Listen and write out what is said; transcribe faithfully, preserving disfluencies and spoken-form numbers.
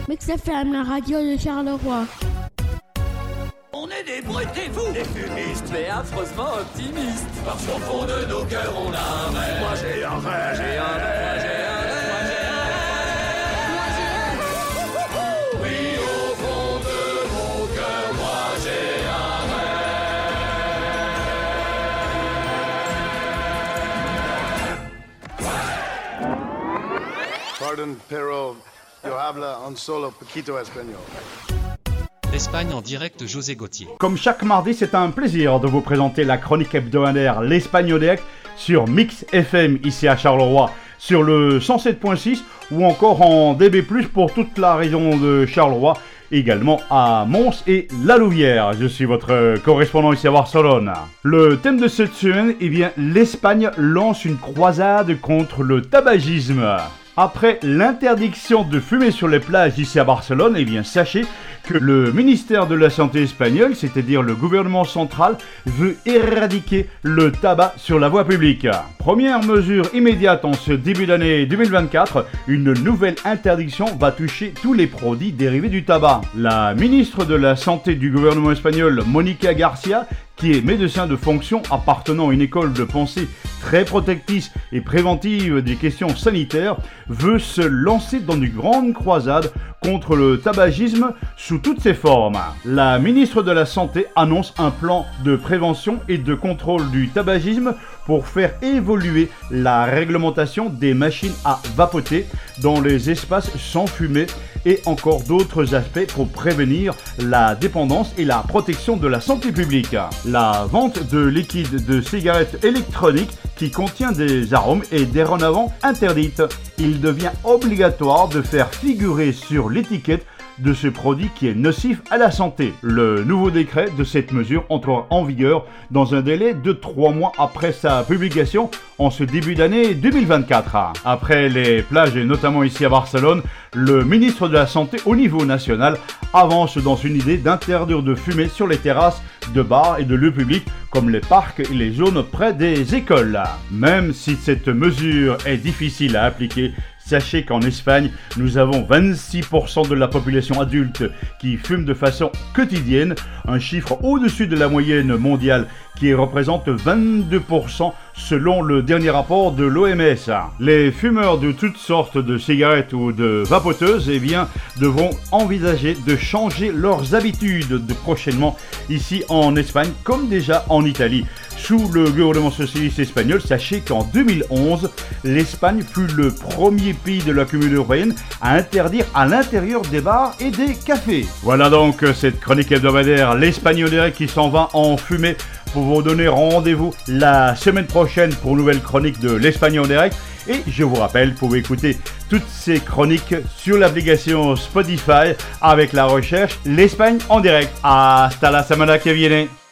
Mix F M, la radio de Charleroi. On est des brutes et fous, des fumistes, mais affreusement optimistes. Parce qu'au fond de nos cœurs, on a un rêve. Moi j'ai un rêve, j'ai un rêve, j'ai un rêve, moi j'ai un rêve. Moi j'ai un rêve. Oui, au fond de mon cœur, moi j'ai un rêve. Pardon, pero yo habla un solo poquito español. L'Espagne en direct, José Gauthier. Comme chaque mardi, c'est un plaisir de vous présenter la chronique hebdomadaire L'Espagne en direct sur Mix F M ici à Charleroi, sur le cent sept point six ou encore en D B plus, pour toute la région de Charleroi, également à Mons et La Louvière. Je suis votre correspondant ici à Barcelone. Le thème de cette semaine, eh bien, l'Espagne lance une croisade contre le tabagisme. Après l'interdiction de fumer sur les plages ici à Barcelone, eh bien, sachez que le ministère de la Santé espagnol, c'est-à-dire le gouvernement central, veut éradiquer le tabac sur la voie publique. Première mesure immédiate en ce début d'année deux mille vingt-quatre, une nouvelle interdiction va toucher tous les produits dérivés du tabac. La ministre de la Santé du gouvernement espagnol, Mónica García, qui est médecin de fonction appartenant à une école de pensée très protectrice et préventive des questions sanitaires, veut se lancer dans une grande croisade contre le tabagisme sous toutes ses formes. La ministre de la Santé annonce un plan de prévention et de contrôle du tabagisme pour faire évoluer la réglementation des machines à vapoter dans les espaces sans fumée et encore d'autres aspects pour prévenir la dépendance et la protection de la santé publique. La vente de liquide de cigarettes électroniques qui contient des arômes est dorénavant interdite. Il devient obligatoire de faire figurer sur l'étiquette de ce produit qui est nocif à la santé. Le nouveau décret de cette mesure entrera en vigueur dans un délai de trois mois après sa publication en ce début d'année deux mille vingt-quatre. Après les plages et notamment ici à Barcelone, le ministre de la Santé au niveau national avance dans une idée d'interdire de fumer sur les terrasses de bars et de lieux publics comme les parcs et les zones près des écoles. Même si cette mesure est difficile à appliquer, sachez qu'en Espagne, nous avons vingt-six pour cent de la population adulte qui fume de façon quotidienne, un chiffre au-dessus de la moyenne mondiale qui représente vingt-deux pour cent selon le dernier rapport de l'O M S. Les fumeurs de toutes sortes de cigarettes ou de vapoteuses, eh bien, devront envisager de changer leurs habitudes de prochainement ici en Espagne, comme déjà en Italie. Sous le gouvernement socialiste espagnol, sachez qu'en deux mille onze, l'Espagne fut le premier pays de la Communauté européenne à interdire à l'intérieur des bars et des cafés. Voilà donc cette chronique hebdomadaire L'Espagne en direct qui s'en va en fumée, pour vous donner rendez-vous la semaine prochaine pour une nouvelle chronique de l'Espagne en direct. Et je vous rappelle, vous pouvez écouter toutes ces chroniques sur l'application Spotify avec la recherche L'Espagne en direct. Hasta la semana que viene.